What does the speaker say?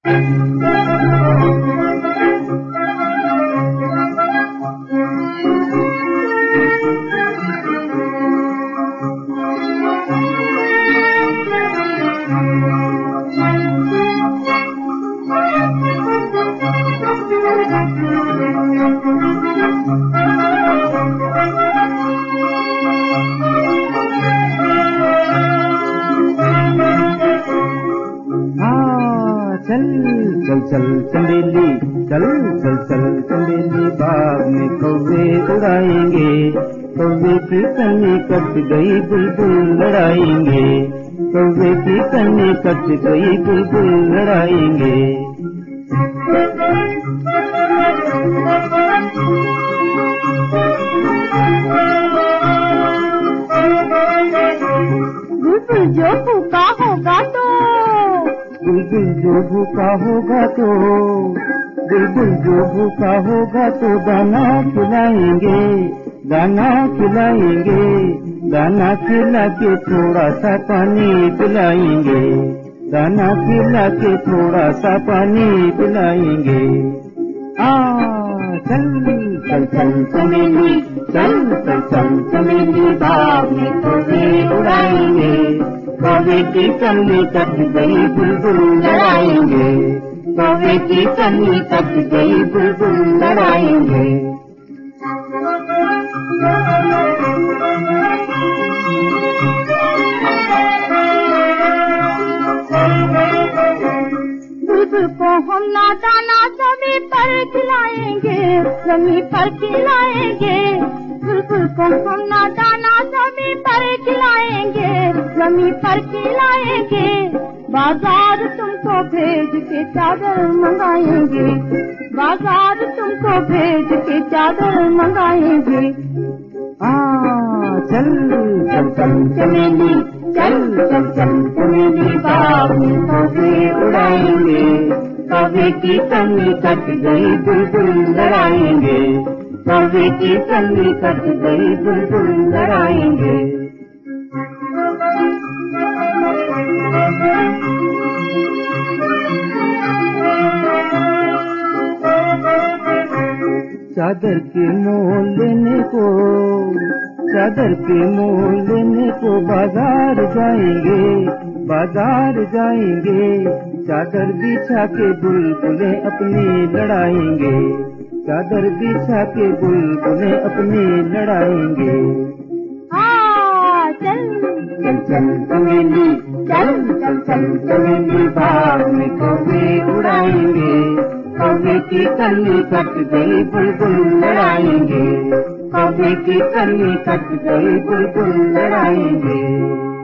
चल चल चल चंदेली, चल चल चल चंदेली, बाग में कौवे उड़ाएंगे, कौवे की कन्नी कट गई बुलबुल लड़ाएंगे, कौवे की कन्नी कट गई बुलबुल लड़ाएंगे। बुलबुल जो भूखा होगा तो, बुलबुल जो भूखा होगा तो, बुलबुल जो भूखा होगा तो दाना खिलाएंगे, दाना खिलाएंगे, दाना खिला के थोड़ा सा पानी पिलाएंगे, दाना खिला के थोड़ा सा पानी पिलाएंगे। चल चल चल चमेली, चल चल चल चमेली, बाग में कौवे उड़ाएंगे, कौवे की कन्नी कट गई बुलबुल लड़ाएंगे, कौवे की कन्नी कट गई बुलबुल लड़ाएंगे। बुलबुल को हम ना दाना जमी पर खिलाएंगे, जमी पर खिलाएंगे, बुलबुल को हम ना दाना जमी पर खिलाएंगे, जमी पर खिलाएंगे। बाजार तुमको भेज के चादर मंगाएंगे, बाजार तुमको भेज के चादर मंगाएंगे। चल चल चल चमेली, चल चल चल चमेली, बाग में कौवे उड़ाएंगे, कौवे की कन्नी कट गई बुलबुल लड़ाएंगे, कौवे की कन्नी कट गई बुलबुल लड़ाएंगे। चादर के मोल लेने को, चादर के मोल लेने को बाजार जाएंगे, बाजार जाएंगे, चादर बिछा के बुलबुलें अपनी लड़ाएंगे, चादर बिछा के बुलबुलें अपनी लड़ाएंगे। चल चल चल चमेली, चल चल चल चमेली, बाग में कौवे उड़ाएंगे, कौवे की कन्नी कट गई बुलबुल लड़ाएंगे, कौवे की कन्नी कट गई बुलबुल लड़ाएंगे।